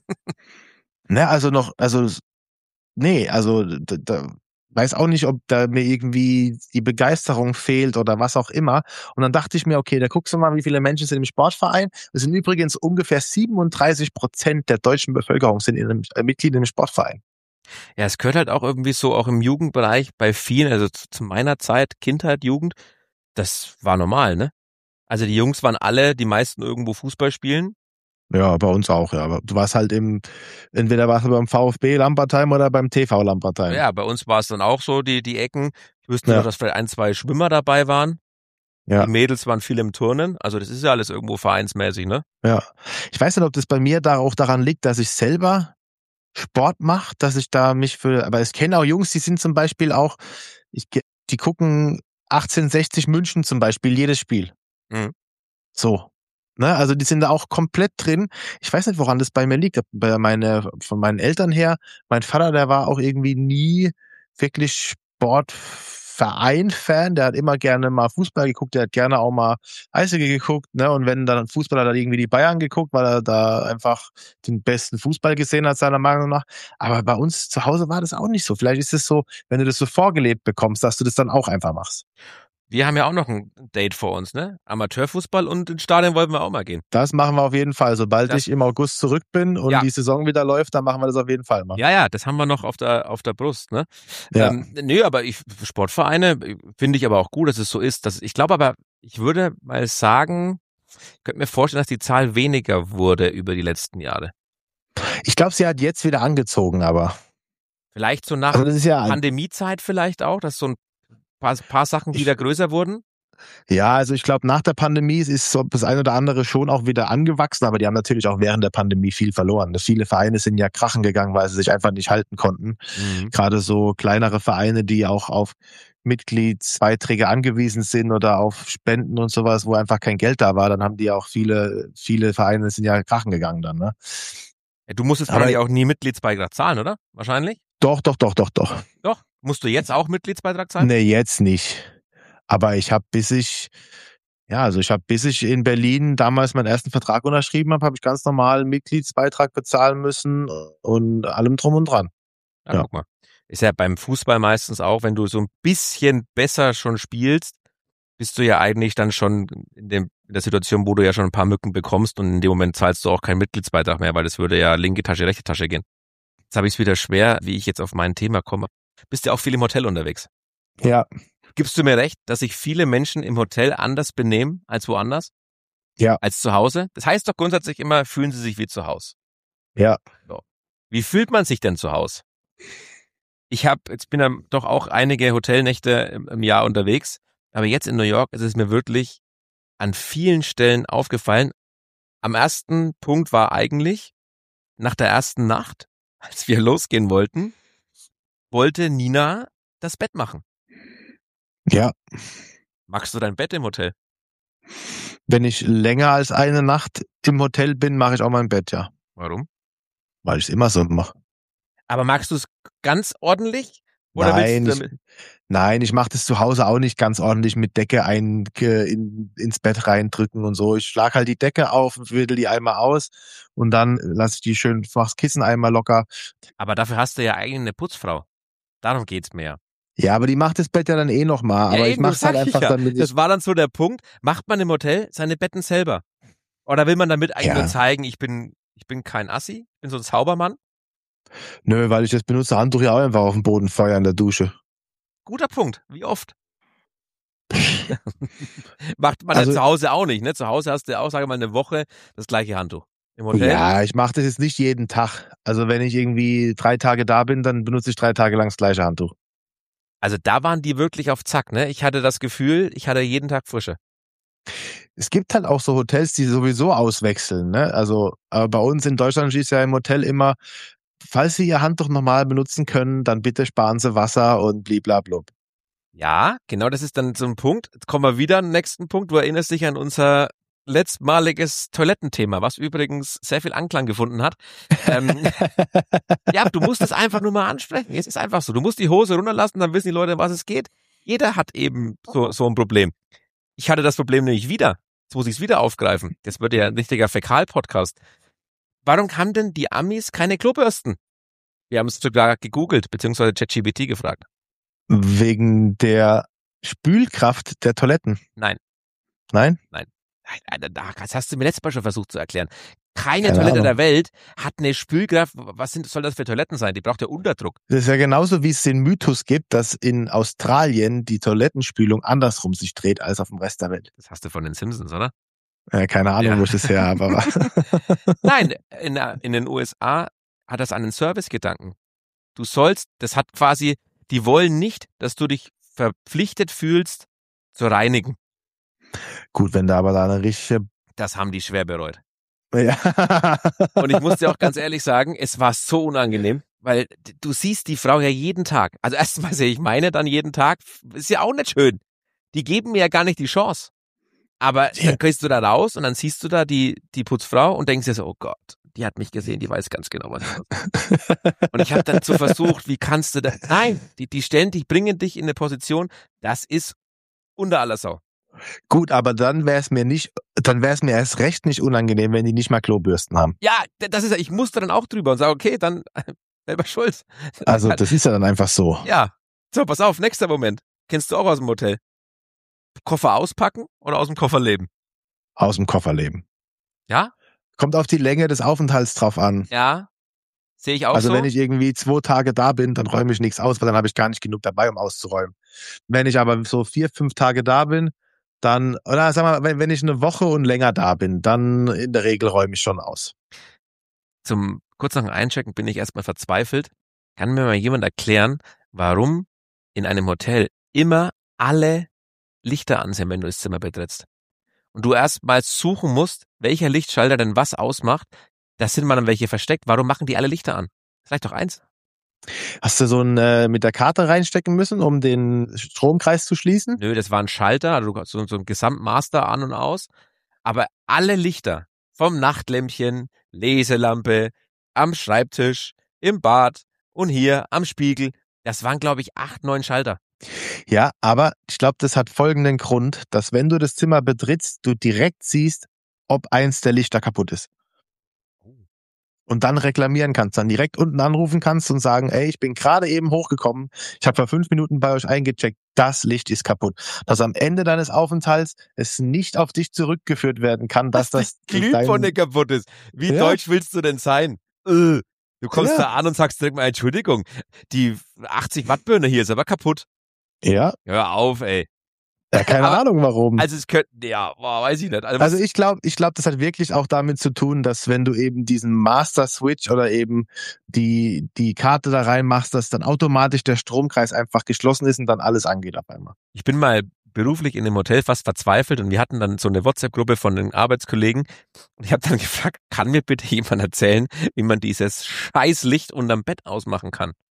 Ne, also noch, also, nee, also da, da weiß auch nicht, ob da mir irgendwie die Begeisterung fehlt oder was auch immer. Und dann dachte ich mir, okay, da guckst du mal, wie viele Menschen sind im Sportverein. Es sind übrigens ungefähr siebenunddreißig Prozent der deutschen Bevölkerung sind in einem, äh, Mitglieder im Sportverein. Ja, es gehört halt auch irgendwie so auch im Jugendbereich bei vielen, also zu, zu meiner Zeit, Kindheit, Jugend, das war normal, ne? Also die Jungs waren alle, die meisten irgendwo Fußball spielen. Ja, bei uns auch, ja. Aber du warst halt im, entweder warst du beim VfB Lampertheim oder beim T V Lampertheim. Ja, bei uns war es dann auch so, die, die Ecken. Ich wüsste Ja. nur, dass vielleicht ein, zwei Schwimmer dabei waren. Ja. Die Mädels waren viel im Turnen. Also das ist ja alles irgendwo vereinsmäßig, ne? Ja. Ich weiß nicht, ob das bei mir da auch daran liegt, dass ich selber Sport mache, dass ich da mich für, aber ich kenne auch Jungs, die sind zum Beispiel auch, ich, ge- die gucken achtzehnhundertsechzig München zum Beispiel jedes Spiel. Mhm. So. Ne, also die sind da auch komplett drin. Ich weiß nicht, woran das bei mir liegt. Bei meine, von meinen Eltern her, mein Vater, der war auch irgendwie nie wirklich Sportverein-Fan. Der hat immer gerne mal Fußball geguckt, der hat gerne auch mal Eishockey geguckt, ne? Und wenn dann ein Fußballer hat er irgendwie die Bayern geguckt, weil er da einfach den besten Fußball gesehen hat, seiner Meinung nach. Aber bei uns zu Hause war das auch nicht so. Vielleicht ist es so, wenn du das so vorgelebt bekommst, dass du das dann auch einfach machst. Wir haben ja auch noch ein Date vor uns, ne? Amateurfußball und ins Stadion wollen wir auch mal gehen. Das machen wir auf jeden Fall. Sobald Das- ich im August zurück bin und Ja. die Saison wieder läuft, dann machen wir das auf jeden Fall mal. Ja, ja, das haben wir noch auf der, auf der Brust, ne? Ja. Ähm, nö, aber ich, Sportvereine finde ich aber auch gut, dass es so ist. Dass, ich glaube aber, ich würde mal sagen, ich könnte mir vorstellen, dass die Zahl weniger wurde über die letzten Jahre. Ich glaube, sie hat jetzt wieder angezogen, aber. Vielleicht so nach Also das ist ja, Pandemiezeit vielleicht auch, dass so ein paar, paar Sachen wieder größer wurden. ja, also ich glaube, nach der Pandemie ist so das ein oder andere schon auch wieder angewachsen, aber die haben natürlich auch während der Pandemie viel verloren. Viele Vereine sind ja krachen gegangen, weil sie sich einfach nicht halten konnten. Mhm. Gerade so kleinere Vereine, die auch auf Mitgliedsbeiträge angewiesen sind oder auf Spenden und sowas, wo einfach kein Geld da war, dann haben die auch viele, viele Vereine sind ja krachen gegangen dann, ne? Ja, du musstest Aber- wahrscheinlich auch nie Mitgliedsbeitrag zahlen, oder? Wahrscheinlich? Doch, doch, doch, doch, doch. Doch. Musst du jetzt auch Mitgliedsbeitrag zahlen? Nee, jetzt nicht. Aber ich habe bis ich, ja, also ich habe bis ich in Berlin damals meinen ersten Vertrag unterschrieben habe, habe ich ganz normal einen Mitgliedsbeitrag bezahlen müssen und allem drum und dran. Ja, Ja. guck mal. Ist ja beim Fußball meistens auch, wenn du so ein bisschen besser schon spielst, bist du ja eigentlich dann schon in, dem, in der Situation, wo du ja schon ein paar Mücken bekommst und in dem Moment zahlst du auch keinen Mitgliedsbeitrag mehr, weil das würde ja linke Tasche, rechte Tasche gehen. Jetzt habe ich es wieder schwer, wie ich jetzt auf mein Thema komme. Bist ja auch viel im Hotel unterwegs. Ja, Gibst du mir recht, dass sich viele Menschen im Hotel anders benehmen als woanders? Ja. Als zu Hause? Das heißt doch grundsätzlich immer, fühlen sie sich wie zu Hause. ja. Wie fühlt man sich denn zu Hause? Ich habe, jetzt bin ja doch auch einige Hotelnächte im, im Jahr unterwegs, aber jetzt in New York ist es mir wirklich an vielen Stellen aufgefallen. Am ersten Punkt war eigentlich, nach der ersten Nacht, als wir losgehen wollten, wollte Nina das Bett machen. Ja, Magst du dein Bett im Hotel? wenn ich länger als eine Nacht im Hotel bin, mache ich auch mein Bett, ja. Warum? Weil ich es immer so mache. Aber magst du es ganz ordentlich? Oder willst Nein, du ich, damit? nein, ich mache das zu Hause auch nicht ganz ordentlich mit Decke ein, in, ins Bett reindrücken und so. Ich schlag halt die Decke auf, wedel die einmal aus und dann lasse ich die schön, mach's Kissen einmal locker. Aber dafür hast du ja eigentlich eine Putzfrau. Darum geht's mir. Ja, aber die macht das Bett ja dann eh nochmal. Ja, Aber ich eben, das mach's halt sag ich einfach, ja. damit ich. Das war dann so der Punkt. Macht man im Hotel seine Betten selber? Oder will man damit eigentlich Ja. nur zeigen, ich bin, ich bin kein Assi, ich bin so ein Zaubermann? Nö, weil ich das benutze Handtuch ja auch einfach auf dem Boden feuer in der Dusche. Guter Punkt. Wie oft? Macht man Also- ja zu Hause auch nicht, ne? Zu Hause hast du ja auch, sage mal, eine Woche das gleiche Handtuch. Im Hotel? Ja, ich mache das jetzt nicht jeden Tag. Also wenn ich irgendwie drei Tage da bin, dann benutze ich drei Tage lang das gleiche Handtuch. Also da waren die wirklich auf Zack, ne? Ich hatte das Gefühl, ich hatte jeden Tag frische. Es gibt halt auch so Hotels, die sowieso auswechseln, ne? Also aber bei uns in Deutschland ist ja im Hotel immer, falls Sie Ihr Handtuch normal benutzen können, dann bitte sparen Sie Wasser und bliblablub. Ja, genau, das ist dann so ein Punkt. Jetzt kommen wir wieder an den nächsten Punkt. Du erinnerst dich an unser letztmaliges Toilettenthema, was übrigens sehr viel Anklang gefunden hat. ähm, ja, du musst es einfach nur mal ansprechen. Es ist einfach so. Du musst die Hose runterlassen, dann wissen die Leute, um was es geht. Jeder hat eben so, so ein Problem. Ich hatte das Problem nämlich wieder. Jetzt muss ich es wieder aufgreifen. Das wird ja ein richtiger Fäkal-Podcast. Warum haben denn die Amis keine Klobürsten? Wir haben es sogar gegoogelt, beziehungsweise ChatGPT gefragt. Wegen der Spülkraft der Toiletten. Nein. Nein? Nein, das hast du mir letztes Mal schon versucht zu erklären. Keine Keine Toilette Ahnung. der Welt hat eine Spülkraft. Was sind, soll das für Toiletten sein? Die braucht ja Unterdruck. Das ist ja genauso, wie es den Mythos gibt, dass in Australien die Toilettenspülung andersrum sich dreht als auf dem Rest der Welt. Das hast du von den Simpsons, oder? Ja, keine Ahnung, Ja. wo ich das her habe. Aber Nein, in, in den U S A hat das einen Servicegedanken. Du sollst, das hat quasi, die wollen nicht, dass du dich verpflichtet fühlst, zu reinigen. Gut, wenn da aber da eine richtige... Das haben die schwer bereut. Ja. Und ich muss dir auch ganz ehrlich sagen, es war so unangenehm, weil du siehst die Frau ja jeden Tag. Also erstmal sehe ich meine dann jeden Tag. Ist ja auch nicht schön. Die geben mir ja gar nicht die Chance. Aber Ja. dann gehst du da raus und dann siehst du da die, die Putzfrau und denkst dir so, oh Gott, die hat mich gesehen, die weiß ganz genau, was ich muss. Und ich habe dann so versucht, wie kannst du das? Nein, die, die stellen dich, bringen dich in eine Position, das ist unter aller Sau. Gut, aber dann wäre es mir nicht, dann wäre es mir erst recht nicht unangenehm, wenn die nicht mal Klobürsten haben. Ja, das ist ja, ich musste dann auch drüber und sage, okay, dann selber schuld. Also das ist ja dann einfach so. Ja, so, pass auf, nächster Moment. Kennst du auch aus dem Hotel? Koffer auspacken oder aus dem Koffer leben? Aus dem Koffer leben. Ja? Kommt auf die Länge des Aufenthalts drauf an. Ja, sehe ich auch Also so. wenn ich irgendwie zwei Tage da bin, dann räume ich nichts aus, weil dann habe ich gar nicht genug dabei, um auszuräumen. Wenn ich aber so vier, fünf Tage da bin, dann, oder sag mal, wenn, wenn ich eine Woche und länger da bin, dann in der Regel räume ich schon aus. Zum kurz nach dem Einchecken bin ich erstmal verzweifelt. Kann mir mal jemand erklären, warum in einem Hotel immer alle Lichter an sind, wenn du das Zimmer betrittst? Und du erstmal suchen musst, welcher Lichtschalter denn was ausmacht. Da sind mal dann welche versteckt. Warum machen die alle Lichter an? Vielleicht doch eins. Hast du so ein äh, mit der Karte reinstecken müssen, um den Stromkreis zu schließen? Nö, das war ein Schalter, also so, so ein Gesamtmaster an und aus. Aber alle Lichter, vom Nachtlämpchen, Leselampe, am Schreibtisch, im Bad und hier am Spiegel, das waren, glaube ich, acht, neun Schalter. Ja, aber ich glaube, das hat folgenden Grund, dass wenn du das Zimmer betrittst, du direkt siehst, ob eins der Lichter kaputt ist. Und dann reklamieren kannst, dann direkt unten anrufen kannst und sagen, ey, ich bin gerade eben hochgekommen, ich habe vor fünf Minuten bei euch eingecheckt, das Licht ist kaputt. Dass am Ende deines Aufenthalts es nicht auf dich zurückgeführt werden kann, dass das... die Glühbirne kaputt ist. Wie Ja. deutsch willst du denn sein? Äh, Du kommst Ja. da an und sagst direkt mal, Entschuldigung, die achtzig Watt Birne hier ist aber kaputt. Ja, Hör auf, ey. ja keine Aber- Ahnung warum. Also es könnte, ja, boah, weiß ich nicht. Also, Also was, ich glaube, ich glaube, das hat wirklich auch damit zu tun, dass wenn du eben diesen Master Switch oder eben die die Karte da reinmachst, dass dann automatisch der Stromkreis einfach geschlossen ist und dann alles angeht auf einmal. ich bin mal beruflich in dem Hotel fast verzweifelt und wir hatten dann so eine WhatsApp-Gruppe von den Arbeitskollegen und ich habe dann gefragt, kann mir bitte jemand erzählen, wie man dieses scheiß Licht unterm Bett ausmachen kann?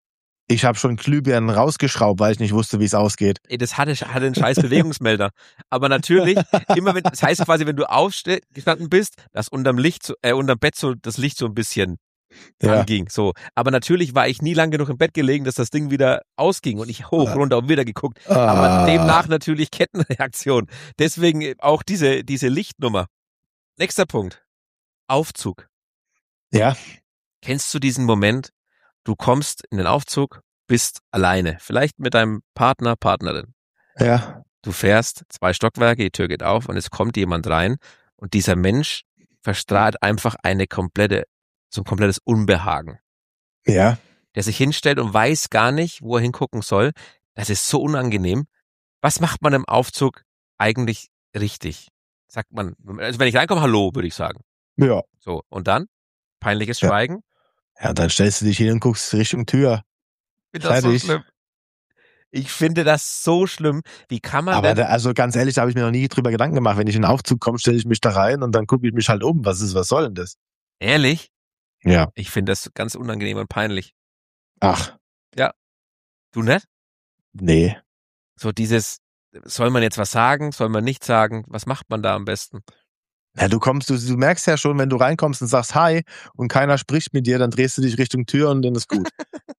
Ich habe schon Glühbirnen rausgeschraubt, weil ich nicht wusste, wie es ausgeht. Ey, das hatte, hatte einen scheiß Bewegungsmelder. Aber natürlich, immer wenn, das heißt quasi, wenn du aufgestanden bist, dass unterm Licht, so, äh, unterm Bett so das Licht so ein bisschen Ja. anging. So. Aber natürlich war ich nie lang genug im Bett gelegen, dass das Ding wieder ausging und ich hoch, runter und wieder geguckt. Ah. Aber demnach natürlich Kettenreaktion. Deswegen auch diese, diese Lichtnummer. Nächster Punkt. Aufzug. Ja. Kennst du diesen Moment? Du kommst in den Aufzug, bist alleine. Vielleicht mit deinem Partner, Partnerin. Ja. Du fährst zwei Stockwerke, die Tür geht auf und es kommt jemand rein und dieser Mensch verstrahlt einfach eine komplette, so ein komplettes Unbehagen. Ja. Der sich hinstellt und weiß gar nicht, wo er hingucken soll. Das ist so unangenehm. Was macht man im Aufzug eigentlich richtig? Sagt man, also wenn ich reinkomme, hallo, würde ich sagen. Ja. So, und dann? Peinliches Ja. Schweigen? Ja, dann stellst du dich hin und guckst Richtung Tür. Ich finde das so Fertig. schlimm. Ich finde das so schlimm. Wie kann man Aber denn... da, also ganz ehrlich, da habe ich mir noch nie drüber Gedanken gemacht. Wenn ich in den Aufzug komme, stelle ich mich da rein und dann gucke ich mich halt um. Was ist, was soll denn das? Ehrlich? Ja. Ich finde das ganz unangenehm und peinlich. Ach, Du nicht? nee. So dieses, soll man jetzt was sagen, soll man nicht sagen? Was macht man da am besten? Ja, du kommst, du, du merkst ja schon, wenn du reinkommst und sagst Hi und keiner spricht mit dir, dann drehst du dich Richtung Tür und dann ist gut.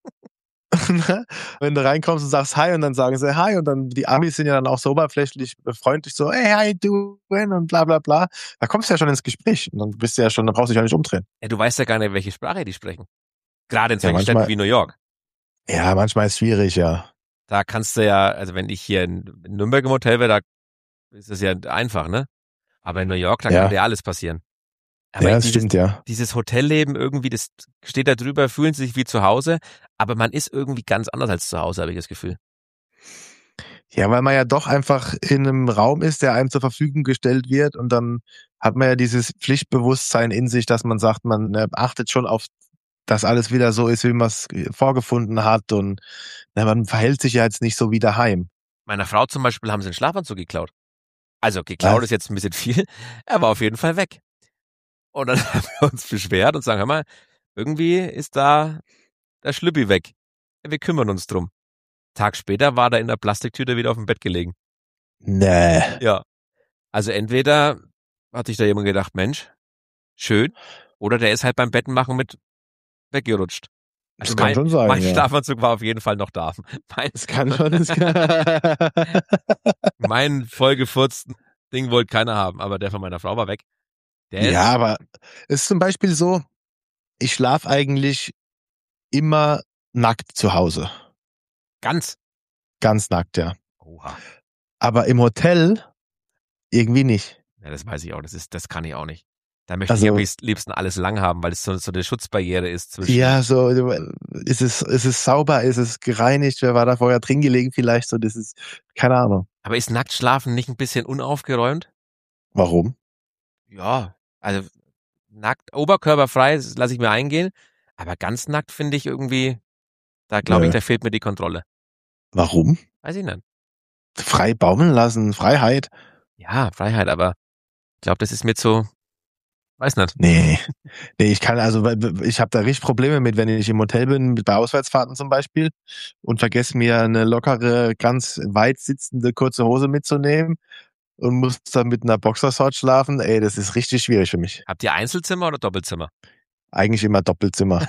Wenn du reinkommst und sagst Hi und dann sagen sie Hi und dann, die Amis sind ja dann auch so oberflächlich freundlich so, hey, hi, du, und bla, bla, bla. Da kommst du ja schon ins Gespräch und dann bist du ja schon, dann brauchst du dich ja nicht umdrehen. Ja, du weißt ja gar nicht, welche Sprache die sprechen. Gerade in Ja, solchen Städten manchmal- wie New York. Ja, manchmal ist es schwierig, ja. Da kannst du ja, also wenn ich hier in Nürnberg im Hotel wäre, da ist es ja einfach, ne? Aber in New York, da Ja. kann dir alles passieren. Aber Ja, das dieses, stimmt, ja. dieses Hotelleben irgendwie, das steht da drüber, fühlen sich wie zu Hause, aber man ist irgendwie ganz anders als zu Hause, habe ich das Gefühl. Ja, weil man ja doch einfach in einem Raum ist, der einem zur Verfügung gestellt wird und dann hat man ja dieses Pflichtbewusstsein in sich, dass man sagt, man ne, achtet schon auf, dass alles wieder so ist, wie man es vorgefunden hat und ne, man verhält sich ja jetzt nicht so wie daheim. Meiner Frau zum Beispiel haben sie einen Schlafanzug geklaut. Also geklaut Was? ist jetzt ein bisschen viel, er war auf jeden Fall weg. Und dann haben wir uns beschwert und sagen, hör mal, irgendwie ist da der Schlüppi weg. Ja, wir kümmern uns drum. Tag später war der in der Plastiktüte wieder auf dem Bett gelegen. Nee. Ja. Also entweder hat sich da jemand gedacht, Mensch, schön, oder der ist halt beim Bettenmachen mit weggerutscht. Das Also kann mein, schon sein, mein ja. Schlafanzug war auf jeden Fall noch da. Mein, Das kann schon. Das kann. mein vollgefurzten Ding wollte keiner haben, aber der von meiner Frau war weg. Der ist, Ja, aber es ist zum Beispiel so, ich schlafe eigentlich immer nackt zu Hause. ganz. Ganz nackt, ja. Oha. Aber im Hotel irgendwie nicht. Ja, das weiß ich auch. Das ist, das kann ich auch nicht. Da möchte Also- ich am liebsten- liebsten alles lang haben, weil es so, so eine Schutzbarriere ist zwischen. Ja, so, ist es, ist es sauber, ist es gereinigt, wer war da vorher drin gelegen vielleicht, so, das ist, keine Ahnung. Aber ist nackt schlafen nicht ein bisschen unaufgeräumt? Warum? Ja, also nackt, oberkörperfrei, das lasse ich mir eingehen. Aber ganz nackt finde ich irgendwie, da glaube ich, Nö. da fehlt mir die Kontrolle. Warum? Weiß ich nicht. Frei baumeln lassen, Freiheit? Ja, Freiheit, aber ich glaube, das ist mir zu, weiß nicht. Nee. Nee, ich kann, also, ich habe da richtig Probleme mit, wenn ich im Hotel bin, bei Auswärtsfahrten zum Beispiel und vergesse mir eine lockere, ganz weit sitzende kurze Hose mitzunehmen und muss dann mit einer Boxershort schlafen. Ey, das ist richtig schwierig für mich. Habt ihr Einzelzimmer oder Doppelzimmer? Eigentlich immer Doppelzimmer.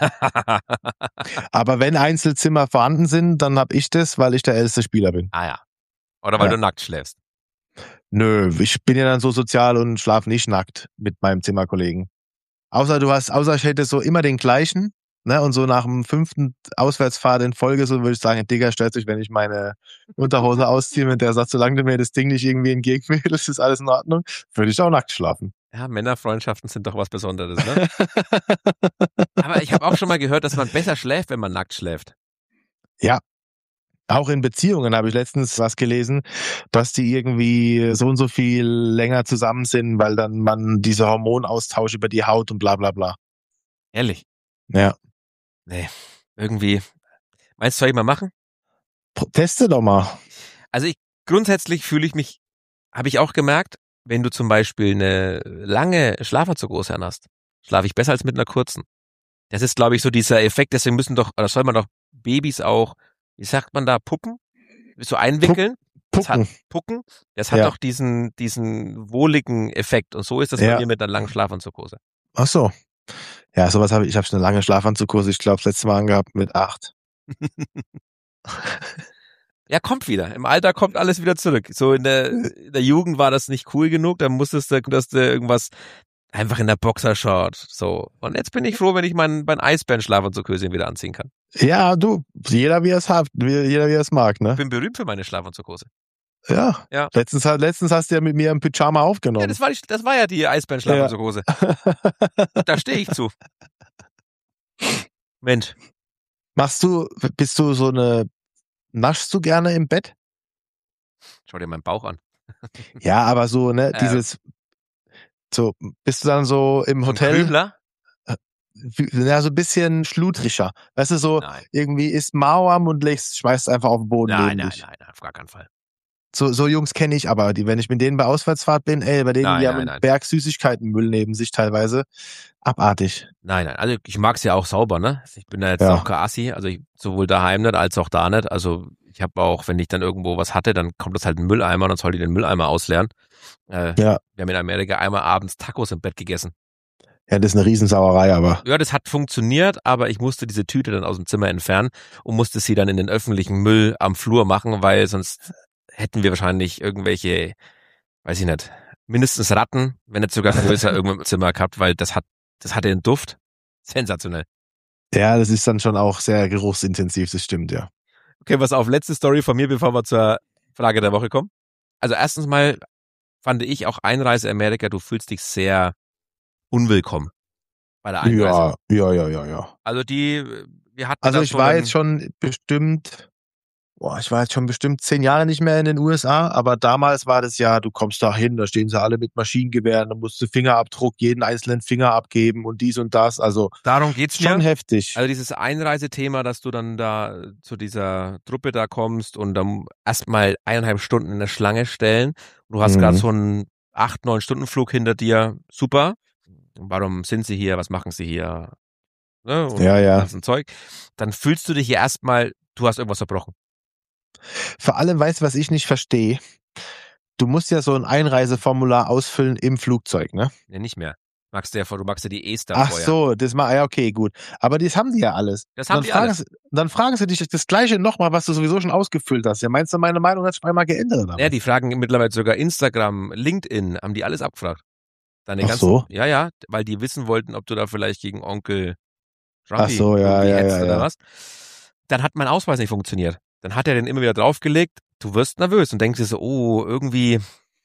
Aber wenn Einzelzimmer vorhanden sind, dann hab ich das, weil ich der älteste Spieler bin. Ah ja. Oder weil Ja. du nackt schläfst. Nö, ich bin ja dann so sozial und schlaf nicht nackt mit meinem Zimmerkollegen. Außer du hast, außer ich hätte so immer den gleichen, ne, und so nach dem fünften Auswärtsfahrt in Folge, so würde ich sagen, Digga, stellt sich, wenn ich meine Unterhose ausziehe, mit der sagt, solange du mir das Ding nicht irgendwie entgegenwählst, ist alles in Ordnung, würde ich auch nackt schlafen. Ja, Männerfreundschaften sind doch was Besonderes, ne? Aber ich habe auch schon mal gehört, dass man besser schläft, wenn man nackt schläft. Auch in Beziehungen habe ich letztens was gelesen, dass die irgendwie so und so viel länger zusammen sind, weil dann man diese Hormonaustausch über die Haut und bla bla bla. Ehrlich. Ja. Nee, irgendwie. Meinst du, soll ich mal machen? Teste doch mal. Also ich, grundsätzlich fühle ich mich, habe ich auch gemerkt, wenn du zum Beispiel eine lange Schlafanzughose an hast, schlafe ich besser als mit einer kurzen. Das ist, glaube ich, so dieser Effekt, deswegen müssen doch, oder soll man doch Babys auch, wie sagt man da, Puppen? So einwickeln? Das hat Pucken. Pucken. Das hat Ja. auch diesen, diesen wohligen Effekt. Und so ist das bei Ja. mir mit einer langen Schlafanzughose. Ach so. Ja, sowas habe ich. Ich habe schon eine lange Schlafanzughose, ich glaube, das letzte Mal angehabt mit acht. Ja, kommt wieder. Im Alter kommt alles wieder zurück. So in der, in der Jugend war das nicht cool genug, dann musstest du, dass du irgendwas einfach in der Boxershort. So. Und jetzt bin ich froh, wenn ich meinen, meinen Eisbären-Schlafanzughöschen wieder anziehen kann. Ja, du, jeder wie er es hat, wie- jeder wie er es mag, ne? Ich bin berühmt für meine Schlafanzughose. Ja. Ja. Letztens, letztens hast du ja mit mir im Pyjama Ja, aufgenommen. das war, die, das war ja die Eisbären-Schlafanzughose. Da stehe ich zu. Mensch. Machst du, bist du so eine, naschst du gerne im Bett? Schau dir meinen Bauch an. Ja, aber so, ne, Äh. dieses, so, bist du dann so im So ein Hotel, Krümler? ja, so ein bisschen schludriger. Weißt du, so, Nein. irgendwie isst Mauam und legst, schmeißt einfach auf den Boden Nein, neben nein, dich. nein, nein, auf gar keinen Fall. So, so Jungs kenne ich aber, die, wenn ich mit denen bei Auswärtsfahrt bin, ey, bei denen, Nein, die nein, haben nein. einen Berg Süßigkeitenmüll neben sich teilweise. Abartig. Nein, nein, also ich mag's ja auch sauber, ne? Ich bin da jetzt Ja. auch kein Assi, also ich, sowohl daheim nicht als auch da nicht. Also ich habe auch, wenn ich dann irgendwo was hatte, dann kommt das halt in den Mülleimer und dann soll ich den Mülleimer ausleeren. Äh, Ja. Wir haben in Amerika einmal abends Tacos im Bett gegessen. Ja, das ist eine Riesensauerei, aber. Ja, das hat funktioniert, aber ich musste diese Tüte dann aus dem Zimmer entfernen und musste sie dann in den öffentlichen Müll am Flur machen, weil sonst hätten wir wahrscheinlich irgendwelche, weiß ich nicht, mindestens Ratten, wenn nicht sogar größer irgendwo im Zimmer gehabt, weil das hat, das hatte einen Duft. Sensationell. Ja, das ist dann schon auch sehr geruchsintensiv, das stimmt, ja. Okay, was auf, letzte Story von mir, bevor wir zur Frage der Woche kommen. Also erstens mal fand ich auch Einreise Amerika, du fühlst dich sehr unwillkommen bei der Einreise. Ja, ja, ja, ja, ja. Also die, wir hatten Also da ich so war einen- jetzt schon bestimmt, boah, ich war jetzt schon bestimmt zehn Jahre nicht mehr in den U S A, aber damals war das ja, du kommst da hin, da stehen sie alle mit Maschinengewehren, da musst du Fingerabdruck, jeden einzelnen Finger abgeben und dies und das, also darum geht's mir. schon heftig. Also dieses Einreisethema, dass du dann da zu dieser Truppe da kommst und dann erstmal eineinhalb Stunden in der Schlange stellen. Du hast Mhm. gerade so einen acht, neun Stunden Flug hinter dir. Super. Warum sind sie hier? Was machen sie hier? Ne? Und Ja, ja. ganzen Zeug. Dann fühlst du dich hier erstmal, du hast irgendwas verbrochen. Vor allem, weißt du, was ich nicht verstehe? Du musst ja so ein Einreiseformular ausfüllen im Flugzeug, ne? Nee, nicht mehr. Magst du ja vor, du magst ja die Ester Ach vorher. so, das mal, ja, okay, gut. Aber das haben die ja alles. Das haben dann, die fragen alles. sie, dann fragen sie dich das Gleiche nochmal, was du sowieso schon ausgefüllt hast. Ja, meinst du, meine Meinung hat sich einmal geändert? Oder? Ja, die fragen mittlerweile sogar Instagram, LinkedIn, haben die alles abgefragt. Deine Ach ganzen, so. Ja, ja, weil die wissen wollten, ob du da vielleicht gegen Onkel Ach Trumpy so, ja, irgendwie ja, hetzt ja, oder ja. was. Dann hat mein Ausweis nicht funktioniert. Dann hat er den immer wieder draufgelegt. Du wirst nervös und denkst dir so, oh, irgendwie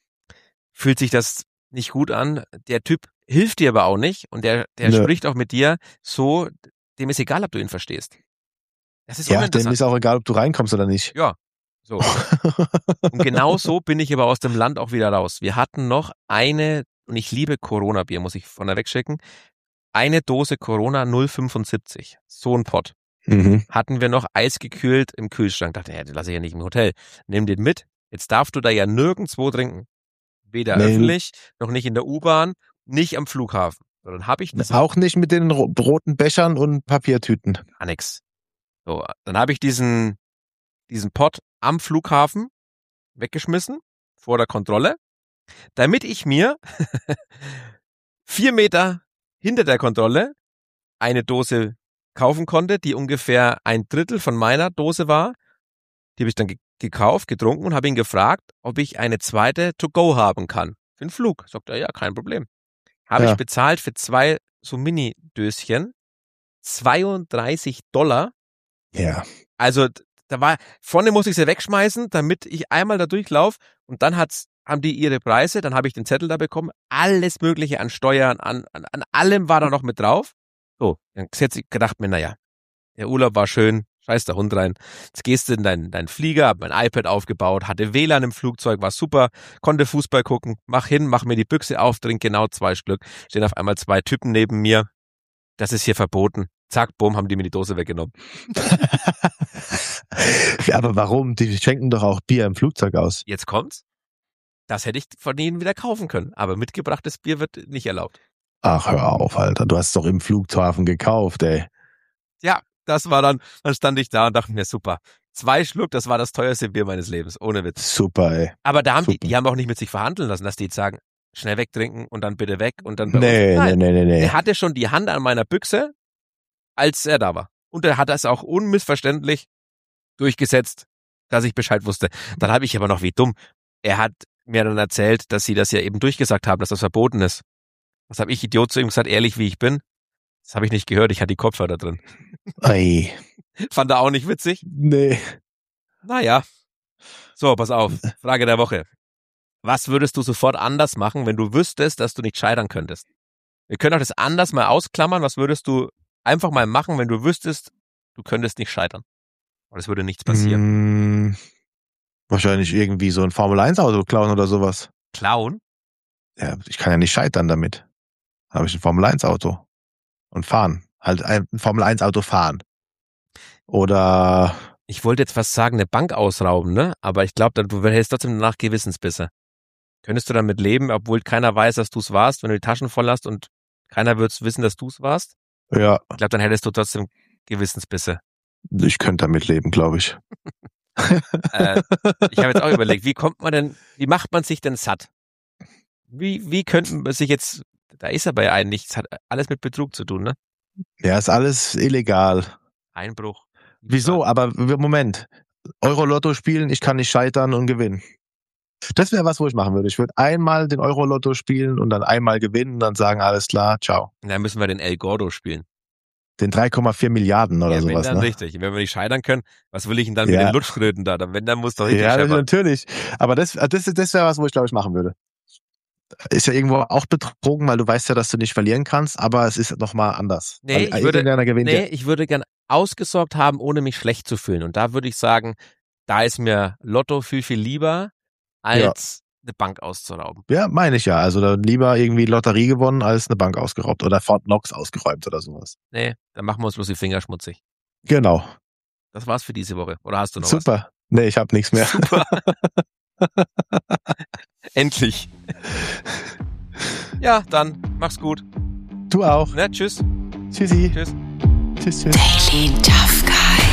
fühlt sich das nicht gut an. Der Typ hilft dir aber auch nicht und der, der Nö. spricht auch mit dir so, dem ist egal, ob du ihn verstehst. Das ist Ja, dem uninteressant. ist auch egal, ob du reinkommst oder nicht. Ja, so. Und genau so bin ich aber aus dem Land auch wieder raus. Wir hatten noch eine, und ich liebe Corona-Bier, muss ich von der wegschicken, eine Dose Corona null Komma fünfundsiebzig. So ein Pott. Mhm. Hatten wir noch eisgekühlt im Kühlschrank. Dachte, ja, den lasse ich ja nicht im Hotel. Nimm den mit. Jetzt darfst du da ja nirgendwo trinken. Weder Nee. öffentlich, noch nicht in der U-Bahn, nicht am Flughafen. So, dann habe ich das Auch nicht mit den ro- roten Bechern und Papiertüten. gar nix. So, dann habe ich diesen, diesen Pott am Flughafen weggeschmissen, vor der Kontrolle, damit ich mir vier Meter hinter der Kontrolle eine Dose kaufen konnte, die ungefähr ein Drittel von meiner Dose war. Die habe ich dann ge gekauft, getrunken und habe ihn gefragt, ob ich eine zweite to go haben kann. Für den Flug. Sagt er, ja, kein Problem. Habe Ja. ich bezahlt für zwei so Mini-Döschen. zweiunddreißig Dollar. Ja. Also da war, vorne muss ich sie wegschmeißen, damit ich einmal da durchlaufe und dann hat's, haben die ihre Preise, dann habe ich den Zettel da bekommen, alles mögliche an Steuern, an, an, an allem war da noch mit drauf. So, dann hätte ich gedacht mir, naja, der Urlaub war schön, scheiß der Hund rein. Jetzt gehst du in deinen, deinen Flieger, hab mein iPad aufgebaut, hatte W L A N im Flugzeug, war super, konnte Fußball gucken, mach hin, mach mir die Büchse auf, trink genau zwei Stück. Stehen auf einmal zwei Typen neben mir. Das ist hier verboten. Zack, bumm, haben die mir die Dose weggenommen. Ja, aber warum? Die schenken doch auch Bier im Flugzeug aus. Jetzt kommt's. Das hätte ich von ihnen wieder kaufen können. Aber mitgebrachtes Bier wird nicht erlaubt. Ach, hör auf, Alter. Du hast es doch im Flughafen gekauft, ey. Ja, das war dann, dann stand ich da und dachte mir, super. Zwei Schluck, das war das teuerste Bier meines Lebens, ohne Witz. Super, ey. Aber da haben Super. die, die haben auch nicht mit sich verhandeln lassen, dass die jetzt sagen, schnell wegtrinken und dann bitte weg und dann bei Nee, uns. Nein, nee, nee, nee, er nee. hatte schon die Hand an meiner Büchse, als er da war. Und er hat das auch unmissverständlich durchgesetzt, dass ich Bescheid wusste. Dann habe ich aber noch wie dumm. Er hat mir dann erzählt, dass sie das ja eben durchgesagt haben, dass das verboten ist. Was habe ich, Idiot, zu ihm gesagt, ehrlich wie ich bin? Das habe ich nicht gehört, ich hatte die Kopfhörer drin. Ei. Fand er auch nicht witzig? Nee. Naja. So, pass auf. Frage der Woche. Was würdest du sofort anders machen, wenn du wüsstest, dass du nicht scheitern könntest? Wir können auch das anders mal ausklammern. Was würdest du einfach mal machen, wenn du wüsstest, du könntest nicht scheitern? Und es würde nichts passieren. Hm, wahrscheinlich irgendwie so ein Formel eins Auto klauen oder sowas. Klauen? Ja, ich kann ja nicht scheitern damit. Habe ich ein Formel eins Auto. Und fahren. Halt ein Formel eins Auto fahren. Oder Ich wollte jetzt fast sagen, eine Bank ausrauben, ne? Aber ich glaube, du hättest trotzdem danach Gewissensbisse. Könntest du damit leben, obwohl keiner weiß, dass du es warst, wenn du die Taschen voll hast und keiner wird wissen, dass du es warst? ja, Ich glaube, dann hättest du trotzdem Gewissensbisse. ich könnte damit leben, glaube ich. Äh, ich habe jetzt auch überlegt, wie kommt man denn, wie macht man sich denn satt? Wie, wie könnte man sich jetzt, da ist aber ja eigentlich, es hat alles mit Betrug zu tun, ne? Ja, ist alles illegal. Einbruch. Wieso? Aber Moment. Euro-Lotto spielen, ich kann nicht scheitern und gewinnen. Das wäre was, wo ich machen würde. Ich würde einmal den Euro-Lotto spielen und dann einmal gewinnen und dann sagen, alles klar, ciao. Dann müssen wir den El Gordo spielen. Den drei Komma vier Milliarden oder Ja, wenn sowas, dann ne? richtig. Wenn wir nicht scheitern können, was will ich denn dann Ja. mit den Lutschkröten da? Dann, wenn, dann muss doch richtig Ja, scheppern. natürlich. Aber das, das, das wäre was, wo ich glaube ich machen würde. Ist ja irgendwo auch betrogen, weil du weißt ja, dass du nicht verlieren kannst, aber es ist nochmal anders. Nee, weil ich würde, irgendeiner gewinnt nee, ja. ich würde gern ausgesorgt haben, ohne mich schlecht zu fühlen. Und da würde ich sagen, da ist mir Lotto viel, viel lieber, als eine Bank auszurauben. Ja, meine ich ja. Also dann lieber irgendwie Lotterie gewonnen, als eine Bank ausgeraubt oder Fort Knox ausgeräumt oder sowas. Nee, dann machen wir uns bloß die Finger schmutzig. Genau. Das war's für diese Woche. Oder hast du noch Super. Nee, ich habe nichts mehr. was? Super. Endlich. Ja, dann mach's gut. Du auch. Ne, tschüss. Tschüssi. Tschüss. Tschüss, tschüss. Daily Tough Guy.